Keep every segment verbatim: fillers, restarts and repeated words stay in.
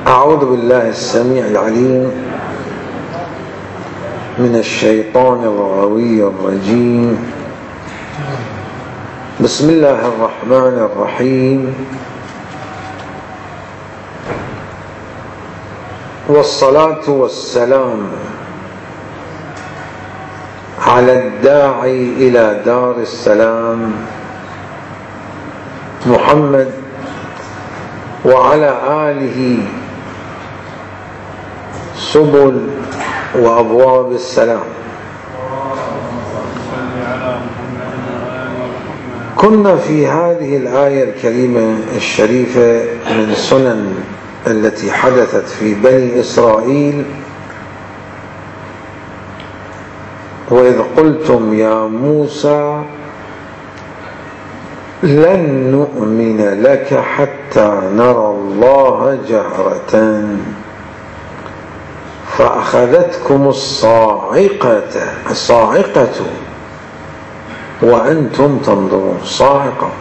أعوذ بالله السميع العليم من الشيطان الغوي الرجيم. بسم الله الرحمن الرحيم، والصلاة والسلام على الداعي إلى دار السلام محمد وعلى آله سبل وأبواب السلام. كنا في هذه الآية الكريمة الشريفة من سنن التي حدثت في بني إسرائيل: وإذ قلتم يا موسى لن نؤمن لك حتى نرى الله جهرة فأخذتكم الصاعقة الصاعقة وأنتم تنظرون. صاعقة.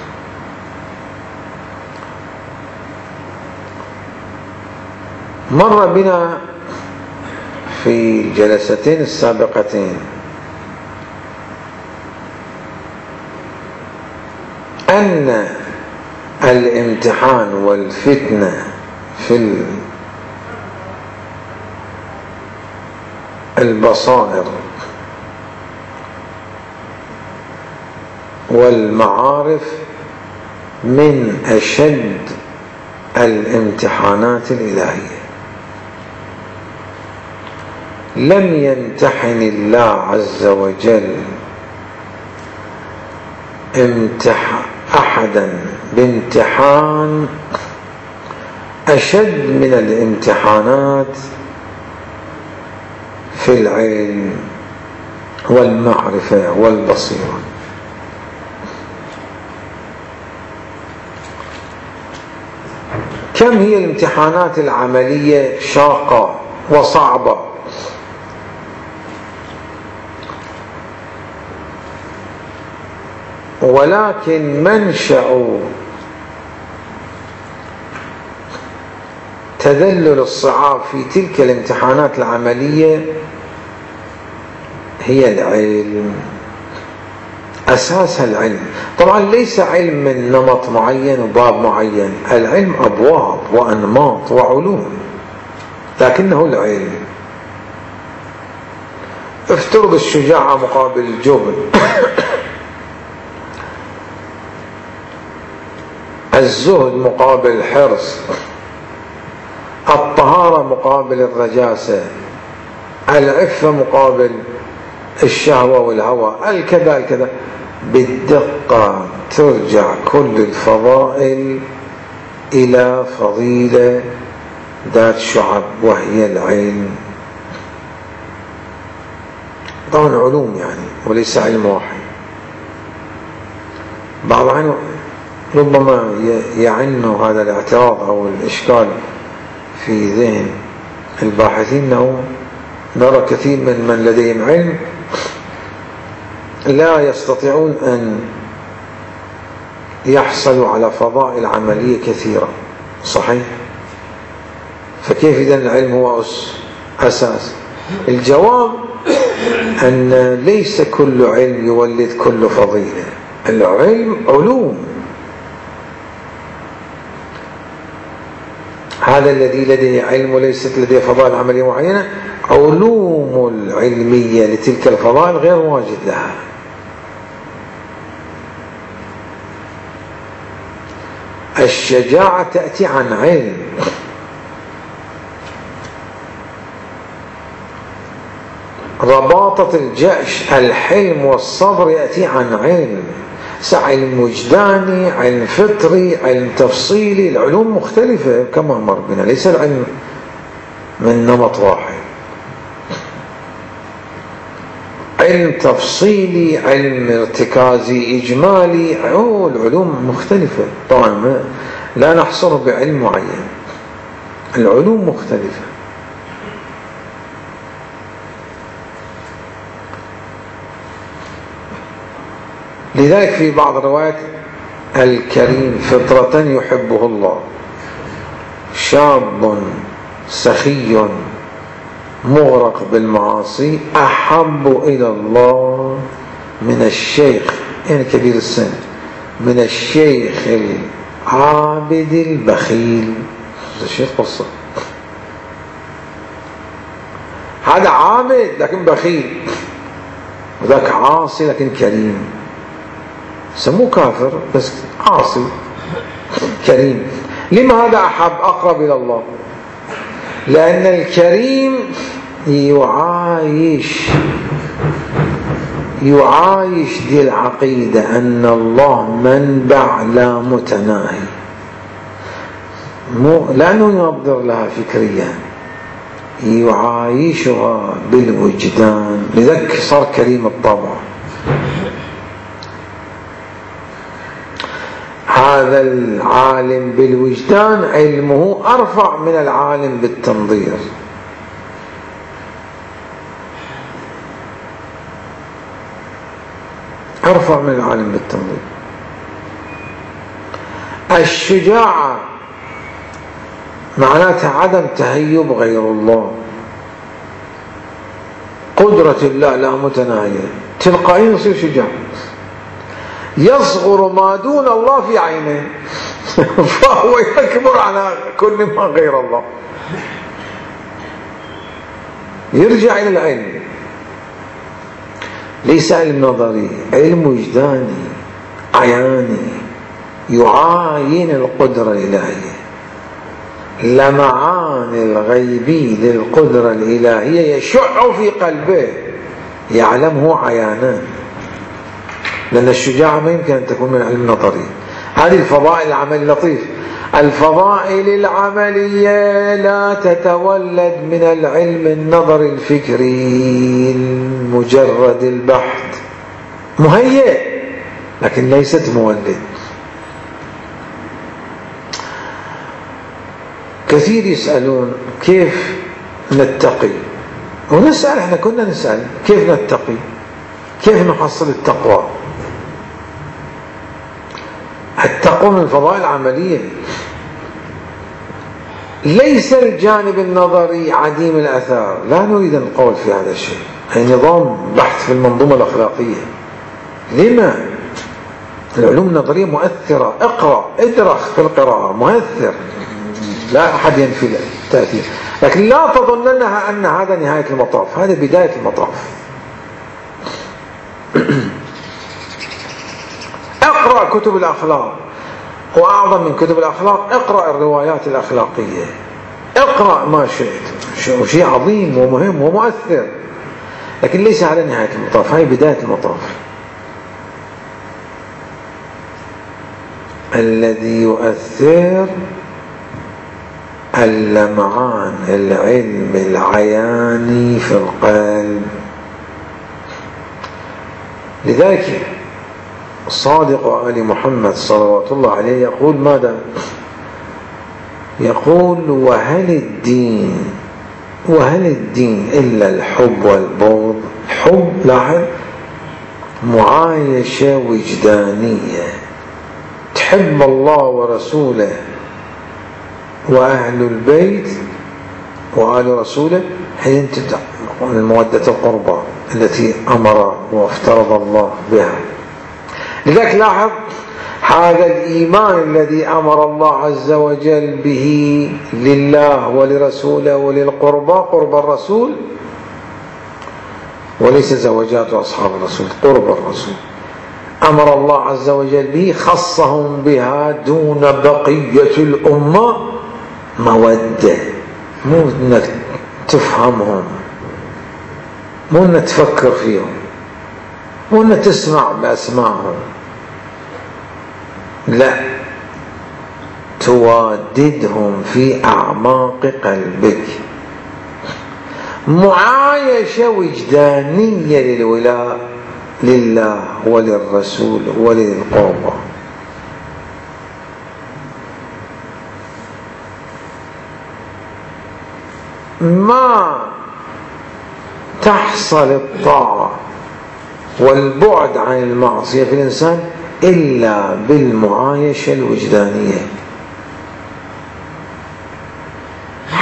مر بنا في الجلستين السابقتين أن الامتحان والفتنة في البصائر والمعارف من أشد الامتحانات الإلهية. لم يمتحن الله عز وجل امتحان أحدا بامتحان أشد من الامتحانات في العلم والمعرفة والبصيرة. كم هي الامتحانات العملية شاقة وصعبة، ولكن منشأ تذلل الصعاب في تلك الامتحانات العملية هي العلم. أساسها العلم. طبعا ليس علم من نمط معين وباب معين، العلم أبواب وأنماط وعلوم، لكنه العلم. افترض الشجاعة مقابل الجبن، الزهد مقابل الحرص، الطهارة مقابل الرجاسة، العفة مقابل الشهوة والهوى، الكذا الكذا. بالدقة ترجع كل الفضائل إلى فضيلة ذات شعب وهي العلم. طبعا علوم يعني وليس علم واحد. بعض الأحيان ربما يعن هذا الاعتراض أو الإشكال في ذهن الباحثين أنه نرى كثير من من لديهم علم لا يستطيعون أن يحصلوا على فضائل عملية كثيرة. صحيح؟ فكيف إذن العلم هو أساس؟ الجواب أن ليس كل علم يولد كل فضيلة. العلم علوم. هذا الذي لديه علم وليست لديه فضائل عملية معينة، علوم العلمية لتلك الفضائل غير واجد لها. الشجاعة تأتي عن علم، رباطة الجأش الحلم والصبر يأتي عن علم. علم وجداني، علم فطري، علم تفصيلي. العلوم مختلفة كما مر بنا، ليس العلم من نمط واحد. علم تفصيلي، علم ارتكازي، إجمالي. العلوم مختلفة طبعا، لا نحصر بعلم معين. العلوم مختلفة. لذلك في بعض الروايات الكريم فطرة يحبه الله، شاب سخي مغرق بالمعاصي أحب إلى الله من الشيخ، يعني كبير السن، من الشيخ العابد البخيل. هذا شيء قصة، هذا عابد لكن بخيل، وذاك عاصي لكن كريم. سموه كافر بس عاصي كريم. لما هذا أحب أقرب إلى الله؟ لأن الكريم يعايش يعايش دي العقيدة أن الله منبع لا متناهي، مو لأنه ينظر لها فكريا، يعايشها بالوجدان، لذلك صار كريم الطبع. هذا العالم بالوجدان علمه أرفع من العالم بالتنظير. أرفع من العالم بالتنظير. الشجاعة معناتها عدم تهيب غير الله، قدرة الله لا متناهية، تلقائيا يصير شجاع. يصغر ما دون الله في عينه فهو يكبر على كل ما غير الله. يرجع إلى العلم، ليس علم نظري، علم وجداني عياني، يعاين القدرة الإلهية. لمعان الغيبي للقدرة الإلهية يشع في قلبه، يعلمه عيانا. لأن الشجاعة ما يمكن أن تكون من علم نظري. هذه الفضائل العمل لطيف، الفضائل العملية لا تتولد من العلم النظري الفكري المجرد البحث، مهيئ لكن ليست مولد. كثير يسألون كيف نتقي، ونسأل، احنا كنا نسأل كيف نتقي، كيف نحصل التقوى. التقوى من الفضائل العملية، ليس الجانب النظري عديم الأثار، لا نريد أن نقول في هذا الشيء. هي نظام بحث في المنظومة الأخلاقية. لما؟ العلوم النظرية مؤثرة، اقرأ ادرخ في القراءة، مؤثر، لا أحد ينفي التأثير، لكن لا تظننها أن هذا نهاية المطاف، هذا بداية المطاف. اقرأ كتب الأخلاق، وأعظم من كتب الأخلاق اقرأ الروايات الأخلاقية، اقرأ ما شئت، شيء عظيم ومهم ومؤثر، لكن ليس على نهاية المطاف، هاي بداية المطاف. الذي يؤثر اللمعان، العلم العياني في القلب. لذلك الصادق آل محمد صلوات الله عليه يقول ماذا؟ يقول وهل الدين وهل الدين إلا الحب والبغض. الحب لاحظ معايشة وجدانية، تحب الله ورسوله وأهل البيت وآل رسوله، حين المودة القربى التي أمر وافترض الله بها. لذلك لاحظ هذا الإيمان الذي أمر الله عز وجل به لله ولرسوله وللقربى، قرب الرسول، وليس زوجات أصحاب الرسول، قرب الرسول أمر الله عز وجل به، خصهم بها دون بقية الأمة. مودة، مو أنك تفهمهم، مو أنك تفكر فيهم، مو أنك تسمع بأسمائهم، لا، تواددهم في أعماق قلبك. معايشة وجدانية للولاء لله وللرسول وللقربى. ما تحصل الطاعة والبعد عن المعصية في الإنسان إلا بالمعايشة الوجدانية.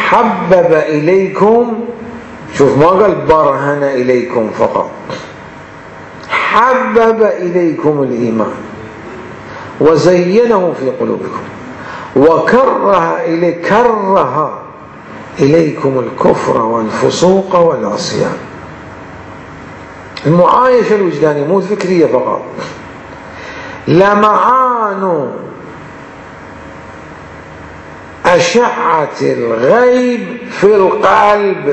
حبب إليكم، شوف ما قال برهن إليكم فقط، حبب إليكم الإيمان وزينه في قلوبكم وكره إلي كره إليكم الكفر والفسوق والعصيان. المعايشة الوجدانية مو فكرية فقط، لمعان أشعة الغيب في القلب.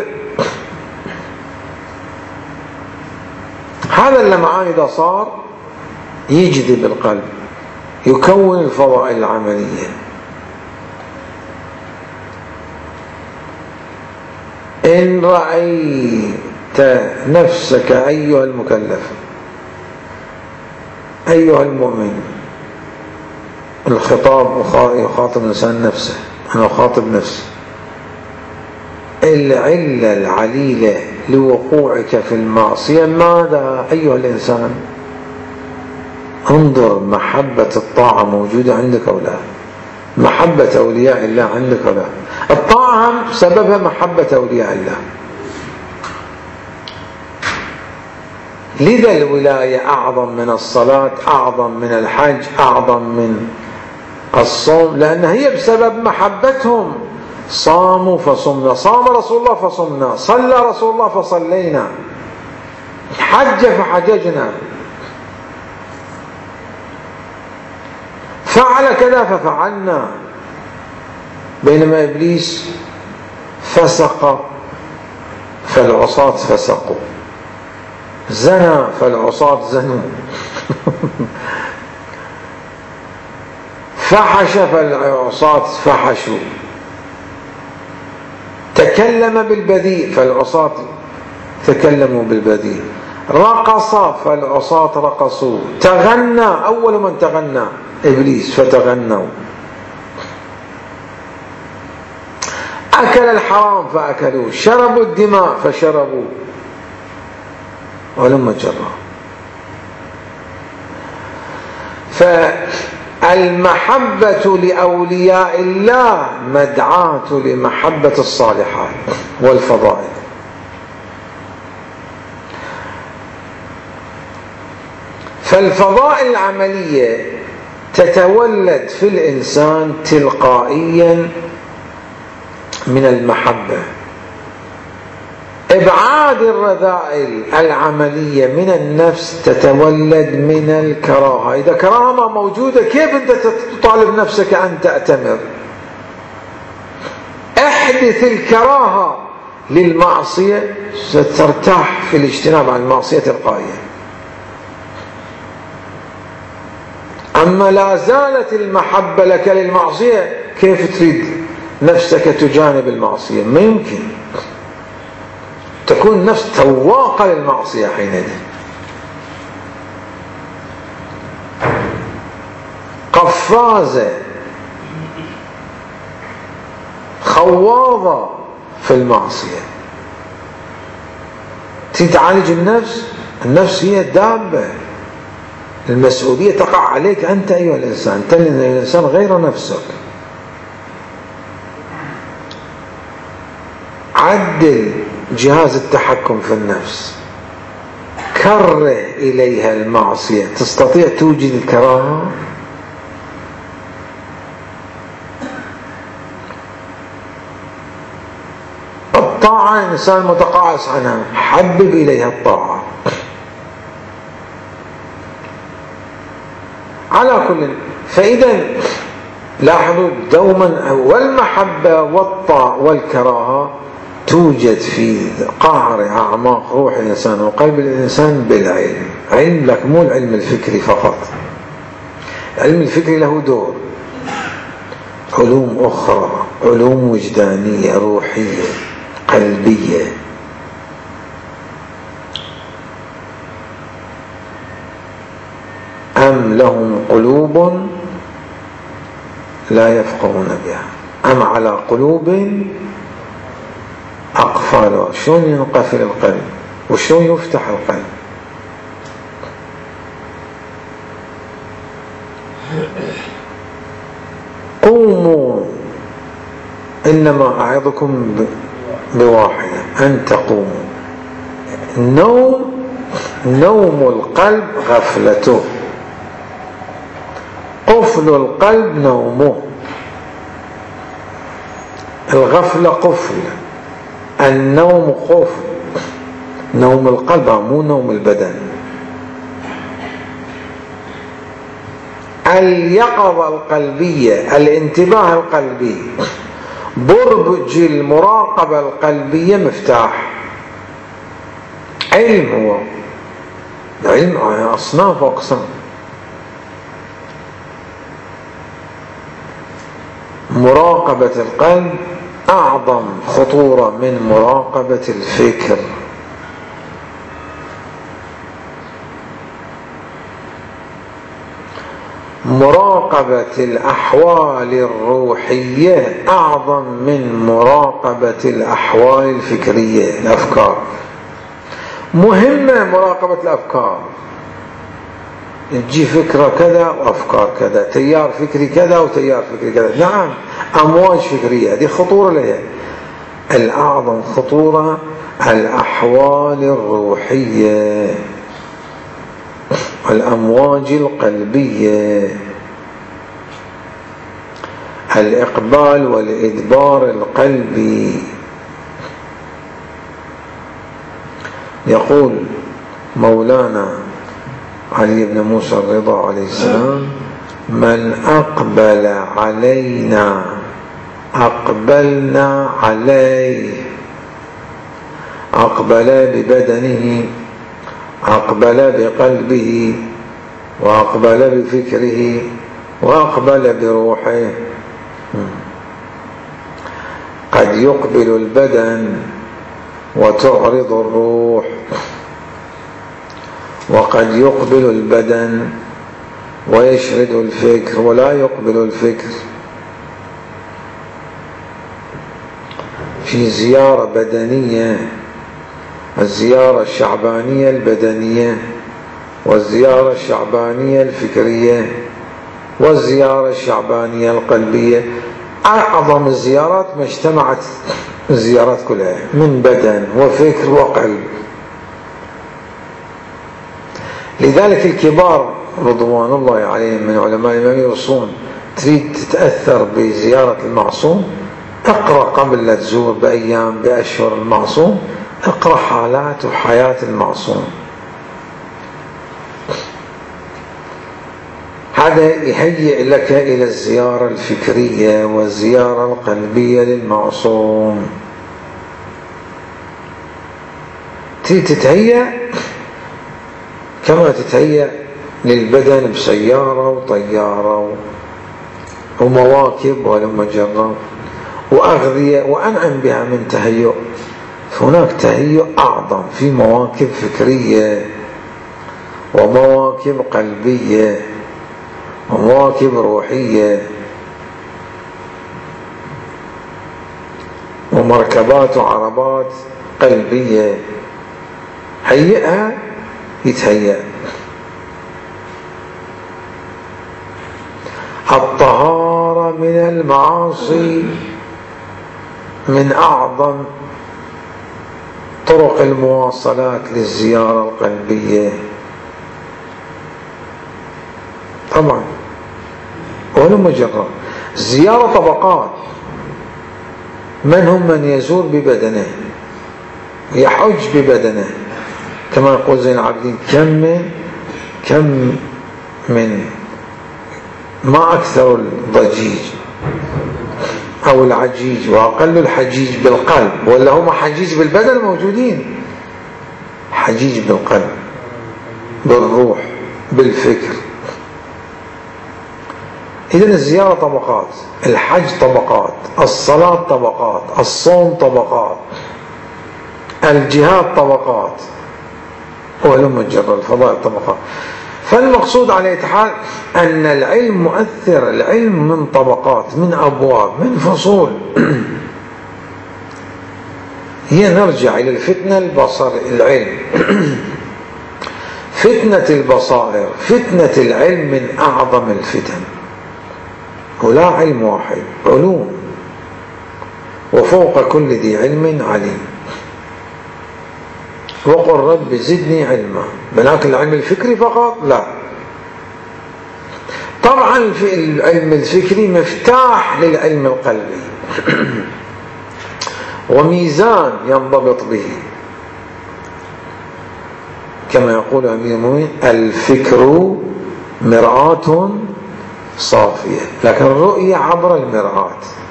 هذا اللمعان إذا صار يجذب القلب، يكون الفضائل العملية. إن رأيت نفسك أيها المكلف أيها المؤمن، الخطاب يخاطب الإنسان نفسه، أنا أخاطب نفسي، العلة العليلة لوقوعك في المعصية ماذا أيها الإنسان؟ انظر، محبة الطاعة موجودة عندك أو لا؟ محبة أولياء الله عندك أو لا؟ الطاعة سببها محبة أولياء الله. لذا الولاية أعظم من الصلاة، أعظم من الحج، أعظم من الصوم، لأن هي بسبب محبتهم. صاموا فصمنا، صام رسول الله فصمنا، صلى رسول الله فصلينا، حج فحججنا، فعل كذا ففعلنا. بينما إبليس فسق فالعصاة فسقوا، زنى فالعصاة زنوا، فحش فالعصاة فحشوا، تكلم بالبذيء فالعصاة تكلموا بالبذيء، رقص فالعصاة رقصوا، تغنى، أول من تغنى إبليس فتغنوا، أكل الحرام فأكلوا، شربوا الدماء فشربوا، ولما جرى. فالمحبة لأولياء الله مدعاة لمحبة الصالحات والفضائل. فالفضائل العملية تتولد في الإنسان تلقائيا من المحبة. إبعاد الرذائل العملية من النفس تتولد من الكراهة. إذا كراهة ما موجودة كيف أنت تطالب نفسك أن تأتمر؟ احدث الكراهة للمعصية سترتاح في الاجتناب عن المعصية تلقائيا. أما لا زالت المحبة لك للمعصية كيف تريد نفسك تجانب المعصية؟ ما يمكن. تكون نفس تواقة للمعصية حينئذ، قفازة، خواضة في المعصية. تتعالج النفس، النفس هي دابة، المسؤولية تقع عليك أنت أيها الإنسان، تلين الإنسان غير نفسك. عدل جهاز التحكم في النفس، كره إليها المعصية. تستطيع توجد الكراهة؟ الطاعة إنسان متقاعس عنها، حبب إليها الطاعة. على كل، فإذا لاحظوا دوما والمحبة والطاعة والكراهة توجد في قعر أعماق روح الإنسان وقلب الإنسان بالعلم. علم، لك مو العلم الفكري فقط. العلم الفكري له دور، علوم أخرى، علوم وجدانية روحية قلبية. أم لهم قلوب لا يفقهون بها أم على قلوب أقفالها. شلون ينقفل القلب وشلون يفتح القلب؟ قوموا إنما أعظكم بواحدة أن تقوموا. النوم نوم القلب غفلته، قفل القلب نومه. الغفلة قفل، النوم قفل. نوم القلب مو نوم البدن. اليقظة القلبية، الانتباه القلبي، برج المراقبة القلبية مفتاح. علم، هو العلم أصناف وأقسام. مراقبة القلب أعظم خطورة من مراقبة الفكر. مراقبة الأحوال الروحية أعظم من مراقبة الأحوال الفكرية، الأفكار. مهمة مراقبة الأفكار، تجي فكرة كذا وأفكار كذا، تيار فكري كذا وتيار فكري كذا، نعم أمواج فكرية، هذه خطورة لها. الأعظم خطورة الأحوال الروحية والأمواج القلبية، الإقبال والإدبار القلبي. يقول مولانا علي بن موسى الرضا عليه السلام: من أقبل علينا أقبلنا عليه. أقبل ببدنه، أقبل بقلبه، وأقبل بفكره، وأقبل بروحه. قد يقبل البدن وتعرض الروح، وقد يقبل البدن ويشرد الفكر ولا يقبل الفكر. في زيارة بدنية، الزيارة الشعبانية البدنية، والزيارة الشعبانية الفكرية، والزيارة الشعبانية القلبية. أعظم الزيارات ما اجتمعت الزيارات كلها من بدن وفكر وقلب. لذلك الكبار رضوان الله عليهم من علماء الإمام يوصون: تريد تتأثر بزيارة المعصوم، اقرأ قبل لا تزور بأيام بأشهر المعصوم، اقرأ حالات وحياة المعصوم. هذا يهيئ لك إلى الزيارة الفكرية والزيارة القلبية للمعصوم. تريد تتهيأ كما تتهيأ للبدن بسيارة وطيارة ومواكب ولما جرب وأغذية وأنعم بها من تهيؤ. هناك تهيؤ أعظم في مواكب فكرية ومواكب قلبية ومواكب روحية ومركبات وعربات قلبية. هيئها يتهيأ. الطهارة من المعاصي من أعظم طرق المواصلات للزيارة القلبية طبعا. ولا مجرد الزيارة طبقات. من هم من يزور ببدنه، يحج ببدنه، كما يقول زين العابدين: كم من كم من ما أكثر الضجيج أو العجيج وأقل الحجيج بالقلب، ولا هم حجيج بالبدن موجودين، حجيج بالقلب بالروح بالفكر. إذن الزيارة طبقات، الحج طبقات، الصلاة طبقات، الصوم طبقات، الجهاد طبقات، ولم جر الفضائل طبقات. فالمقصود على أي حال أن العلم مؤثر. العلم من طبقات، من أبواب، من فصول. هي نرجع إلى الفتنة البصر العلم. فتنة البصائر، فتنة العلم من أعظم الفتن. ولا علم واحد، علوم. وفوق كل ذي علم عليم. وقل رب زدني علما، ولكن العلم الفكري فقط لا. طبعا في العلم الفكري مفتاح للعلم القلبي وميزان ينضبط به، كما يقول أمير المؤمنين: الفكر مرآة صافية. لكن الرؤية عبر المرآة.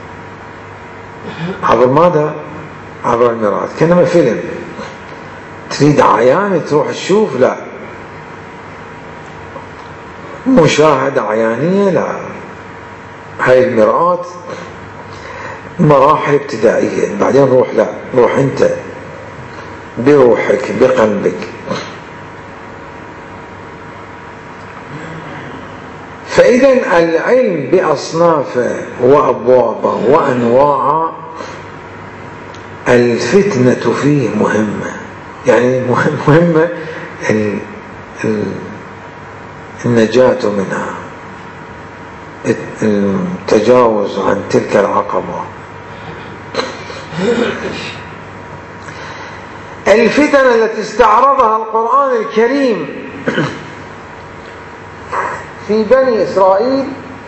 عبر ماذا؟ عبر المرآة. كأنما فيلم تريد عيان تروح تشوف، لا. مشاهدة عيانية لا. هاي المرآة مراحل ابتدائية، بعدين روح، لا، روح أنت بروحك بقلبك. فإذا العلم بأصنافه وأبوابه وأنواعه الفتنة فيه مهمة، يعني مهمة النجاة منها، التجاوز عن تلك العقبة. الفتن التي استعرضها القرآن الكريم في بني إسرائيل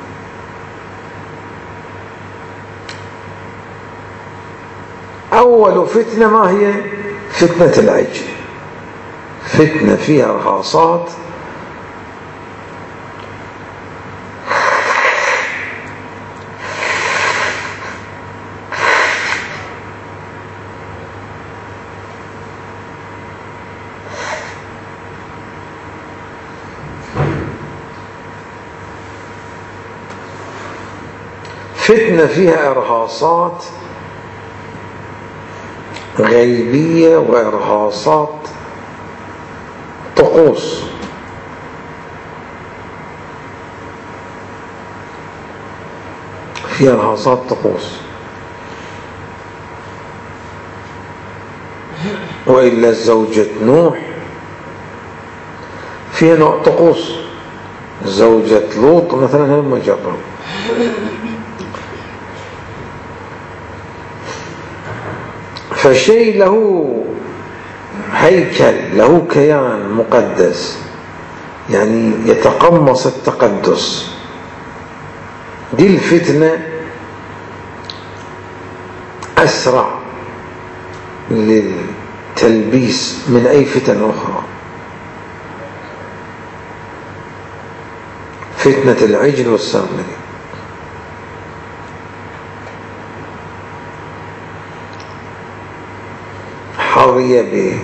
أول فتنة ما هي؟ فتنة العجل. فتنة فيها رخاصات فتنة فيها إرهاصات غيبية وإرهاصات طقوس. فيها إرهاصات طقوس، وإلا زوجة نوح فيها نوع طقوس. زوجة لوط مثلا هم مجرب. فشيء له هيكل، له كيان مقدس، يعني يتقمص التقدس. دي الفتنة أسرع للتلبيس من أي فتن أخرى. فتنة العجل والسامري. حظي به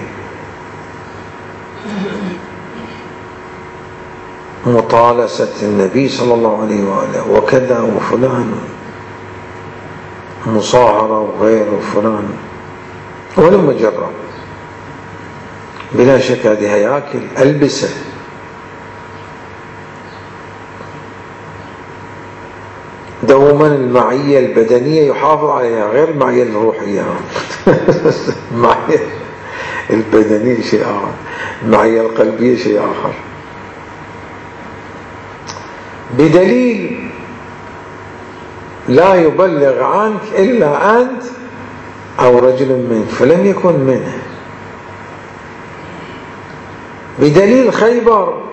مطالسة النبي صلى الله عليه وآله وكذا وفلان، مصاهرة وغير وفلان، ولما جرب بلا شك هذه هياكل ألبسة. دوما المعية البدنية يحافظ عليها غير المعية الروحية. المعية البدنية شيء آخر، المعية القلبية شيء آخر. بدليل لا يبلغ عنك إلا أنت أو رجل منك فلم يكن منه. بدليل خيبر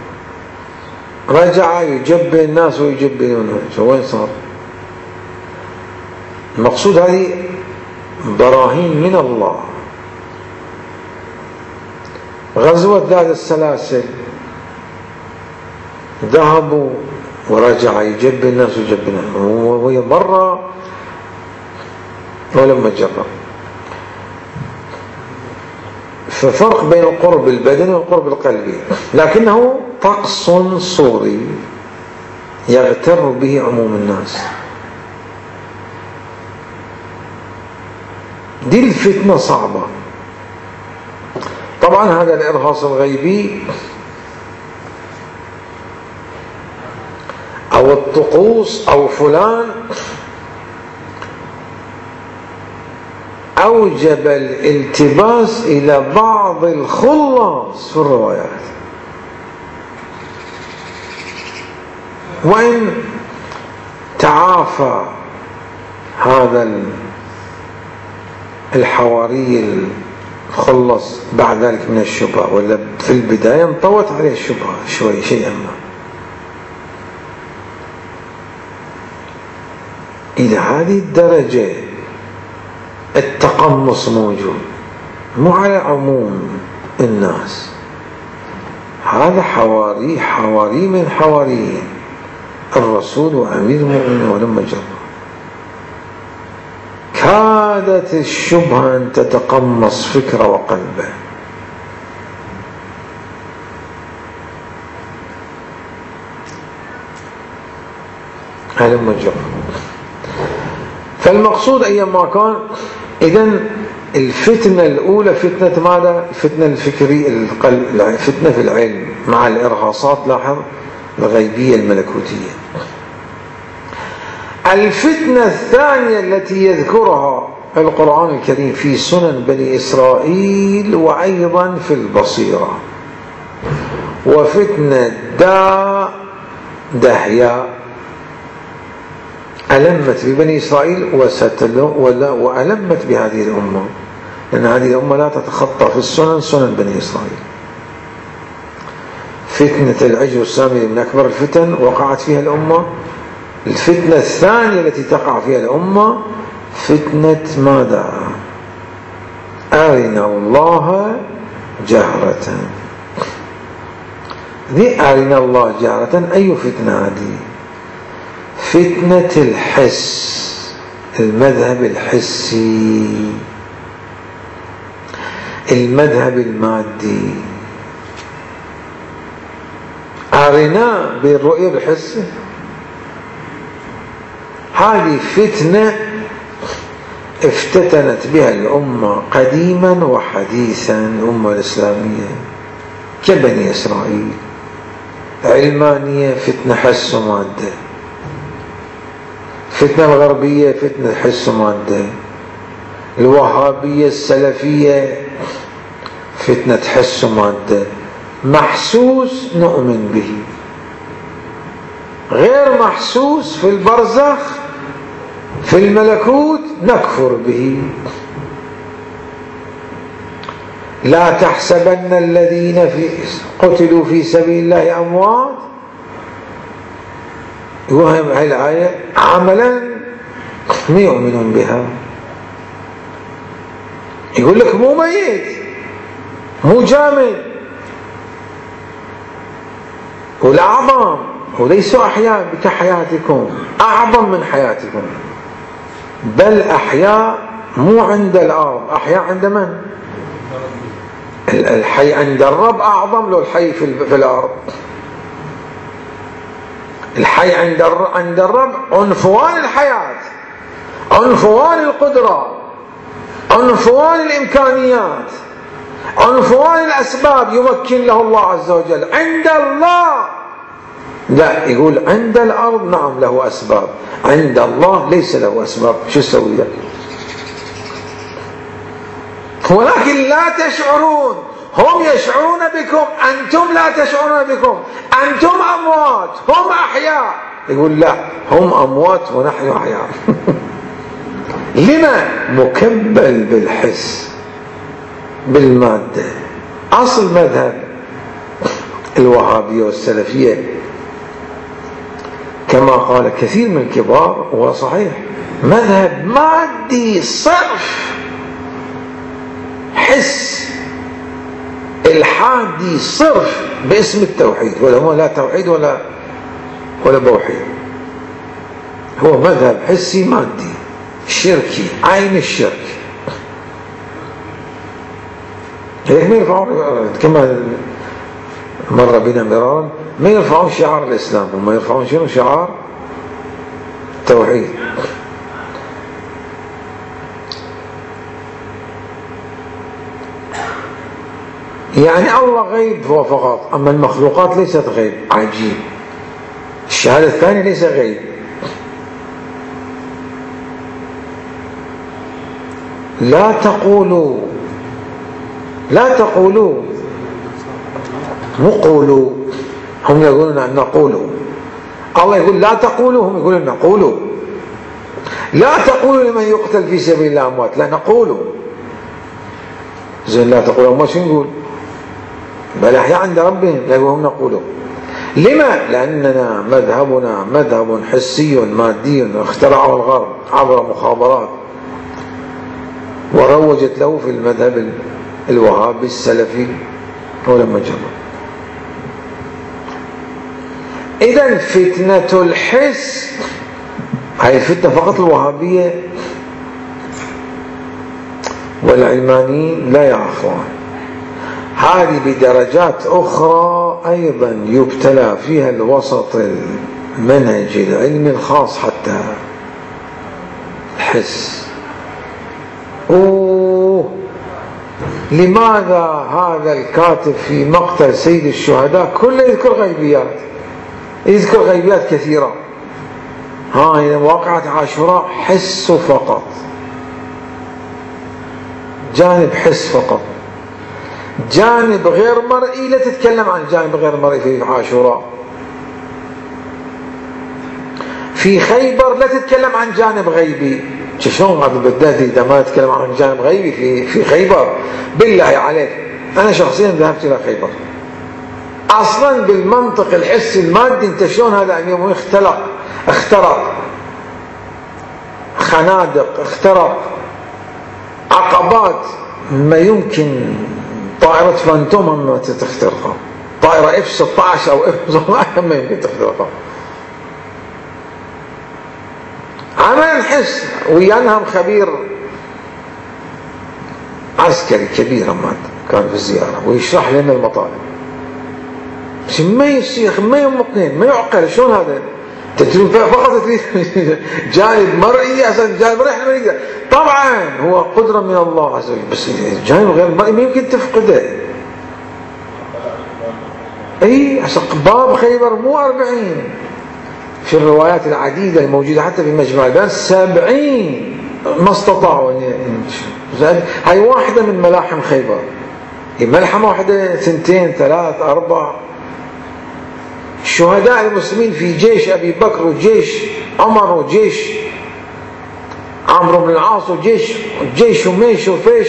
رجع يجب الناس ويجبنونه، وين صار؟ المقصود هذه براهين من الله. غزوة ذات السلاسل ذهبوا ورجع يجب الناس ويجبنونه، وهي مرة ولما جرب. ففرق بين القرب البدني والقرب القلبي، لكنه طقس صوري يغتر به عموم الناس. دي الفتنة صعبة. طبعا هذا الإرهاص الغيبي أو الطقوس أو فلان أوجب الالتباس إلى بعض الخلاص في الروايات، وإن تعافى هذا الحواري خلص بعد ذلك من الشبهة، ولا في البداية انطوت عليه الشبهة شوي شيئا ما. إلى هذه الدرجة التقمص موجود، مو على عموم الناس. هذا حواري حواري من حواري الرسول وأمير المؤمنين ولما جرى كادت الشبهة أن تتقمص فكره وقلبه. هلما جرى. فالمقصود أيما كان، إذن الفتنة الأولى فتنة ماذا؟ الفتنة الفكرية، الفتنة في العلم مع الإرهاصات، لاحظ، الغيبية الملكوتية. الفتنة الثانية التي يذكرها القرآن الكريم في سنن بني إسرائيل وأيضا في البصيرة، وفتنة دا دهيا ألمت ببني إسرائيل وألمت بهذه الأمة، لأن هذه الأمة لا تتخطى في السنن سنن بني إسرائيل. فتنة العجل السامري من أكبر الفتن وقعت فيها الأمة. الفتنة الثانية التي تقع فيها الأمة فتنة ماذا؟ أرنا الله جهرة. ذي أرنا الله جهرة أي فتنة هذه؟ فتنة الحس، المذهب الحسي، المذهب المادي. أرنا بالرؤية بالحس، هذه فتنة افتتنت بها الأمة قديما وحديثا، الأمة الإسلامية كبني إسرائيل. علمانية فتنة حس ومادة، فتنة الغربية فتنة حس ومادة، الوهابية السلفية فتنة حس ومادة. محسوس نؤمن به، غير محسوس في البرزخ في الملكوت نكفر به. لا تحسبن الذين في قتلوا في سبيل الله أموات، يوهم هذه الآية عملا ما يؤمنون بها. يقول لك مو ميت مو جامد، والأعظم وليسوا أحياء كحياتكم، أعظم من حياتكم، بل أحياء مو عند الأرض، أحياء عند من؟ الحي عند الرب أعظم لو الحي في الأرض. الحي عند عند الرب عنفوان الحياة، عنفوان القدرة، عنفوان الإمكانيات، عنفوان الأسباب يمكن له الله عز وجل. عند الله لا، يقول عند الأرض نعم له أسباب، عند الله ليس له أسباب. شو يسوي ذلك؟ ولكن لا تشعرون، هم يشعرون بكم، أنتم لا تشعرون بكم، أنتم أموات هم أحياء. يقول لا، هم أموات ونحن أحياء. لما؟ مكبل بالحس بالمادة. أصل مذهب الوهابية والسلفية كما قال كثير من الكبار وهو صحيح، مذهب مادي صرف، حس الحادي صرف باسم التوحيد، ولا هو لا توحيد ولا ولا توحيد، هو مذهب حسي مادي شركي، عين الشرك. هيك ما يرفعون كما مر بنا مرارا، ما يرفعون شعار الإسلام، هم يرفعون شنو؟ شعار التوحيد. يعني الله غيب هو فقط، أما المخلوقات ليست غيب. عجيب. الشهادة الثانية ليس غيب. لا تقولوا لا تقولوا مو قولوا، هم يقولون أن نقولوا، الله يقول لا تقولوا، هم يقولون نقولوا. لا تقولوا لمن يقتل في سبيل الله أموات، لا نقولوا. زين لا تقولوا ما شو نقول؟ بل أحياء عند ربهم لا وهم نقوله. لما؟ لأننا مذهبنا مذهب حسي مادي اخترعه الغرب عبر مخابرات وروجت له في المذهب الوهابي السلفي ولما جرب. إذن فتنة الحس هاي الفتنة فقط الوهابية والعلمانيين لا يا أخوان، هذه بدرجات أخرى أيضا يبتلى فيها الوسط المنهجي العلمي الخاص حتى الحس. أوه لماذا هذا الكاتب في مقتل سيد الشهداء كله يذكر غيبيات، يذكر غيبيات كثيرة؟ هاي واقعة عاشوراء حس فقط، جانب حس فقط، جانب غير مرئي لا تتكلم عن جانب غير مرئي في عاشوراء. في خيبر لا تتكلم عن جانب غيبي. شلون هذا البدادي إذا ما يتكلم عن جانب غيبي في في خيبر؟ بالله عليك أنا شخصيا ذهبت إلى خيبر. أصلا بالمنطق الحسي المادي أنت شلون هذا أن يوم اختلق اخترق خنادق، اخترق عقبات ما يمكن طائرة فانتوم ما تخترقها، طائرة اف ستة عشر أو اف سبعة ما يمكن تخترقها. عمل نحس ويانهم خبير عسكري كبير مات كان في الزيارة ويشرح لنا المطالب. ما يصير ما يمكن ما يعقل شلون هذا؟ تدرون فقط تريد جانب مرئي، اصلا جانب مرئي احنا ما نقدر. طبعا هو قدرة من الله عز وجل، بس جانب غير مرئي ما يمكن تفقده. اي عشان باب خيبر مو أربعين في الروايات العديدة الموجودة حتى في مجمع البيان سبعين ما استطاعوا ان يمشوا. هاي واحدة من ملاحم خيبر، ملحمة واحدة ثنتين ثلاث أربع. الشهداء المسلمين في جيش أبي بكر وجيش عمر وجيش عمرو بن العاص وجيش جيش وميش وفيش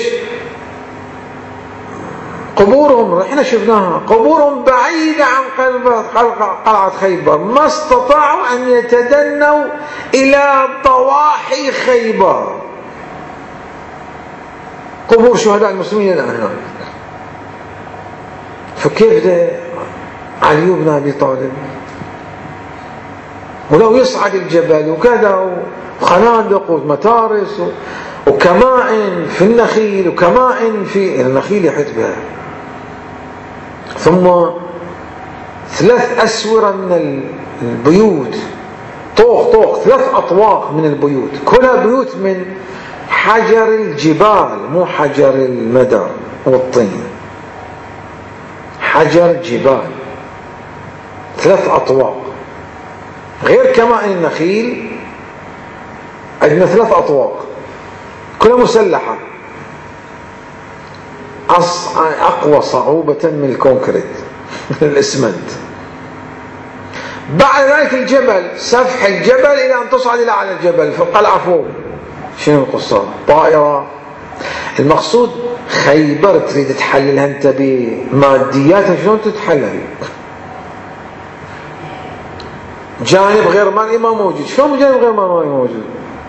قبورهم احنا شفناها، قبورهم بعيدة عن قلعة خيبر، ما استطاعوا أن يتدنوا إلى ضواحي خيبر. قبور شهداء المسلمين الآن هناك. فكيف ده علي بن أبي طالب ولو يصعد الجبل وكذا وخنادق ومتارس وكمائن في النخيل وكمائن في النخيل يحيط بها، ثم ثلاث أسورة من البيوت طوق طوق ثلاث أطواق من البيوت كلها بيوت من حجر الجبال مو حجر المدر والطين، حجر جبال ثلاث أطواق. غير كمائن النخيل عندنا ثلاث أطواق كلها مسلحة أقوى صعوبة من الكونكريت الإسمنت. بعد ذلك الجبل، سفح الجبل إلى أن تصعد إلى أعلى الجبل في القلعة فوق. شنو القصة؟ طائرة. المقصود خيبر تريد تحللها أنت بمادياتها، شلون تتحلل؟ جانب غير مرئي ما موجود. شلون جانب غير مرئي موجود؟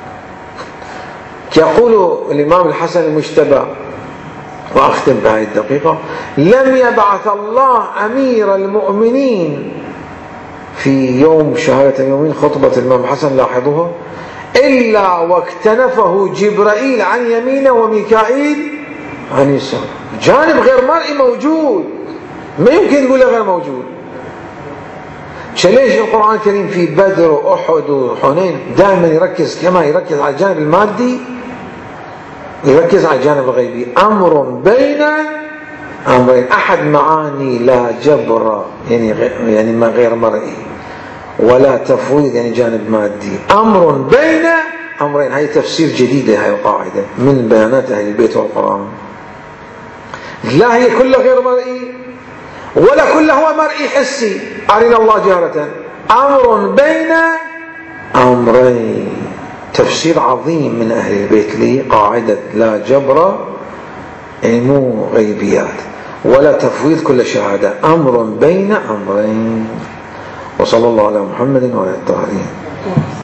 يقول الإمام الحسن المجتبى، وأختم بهذه الدقيقة: لم يبعث الله أمير المؤمنين في يوم شهادة يومين خطبة الإمام الحسن لاحظوها إلا واكتنفه جبرائيل عن يمينه وميكائيل عن يساره. جانب غير مرئي موجود، ما يمكن تقول غير موجود. ليش القرآن الكريم في بدر وأحد وحنين دائما يركز كما يركز على الجانب المادي يركز على الجانب الغيبي؟ أمر بين أمرين، أحد معاني لا جبر يعني يعني ما غير مرئي، ولا تفويض يعني جانب مادي. أمر بين أمرين، هاي تفسير جديدة هاي القاعدة من بيانات أهل البيت والقرآن. لا هي كلها غير مرئي ولا كله هو مرئي حسي أرنا الله جهرة. أمر بين أمرين، تفسير عظيم من أهل البيت لقاعدة لا جبر يعني مو غيبيات ولا تفويض كل شهادة، أمر بين أمرين. وصلى الله على محمد وعلى الطاهرين.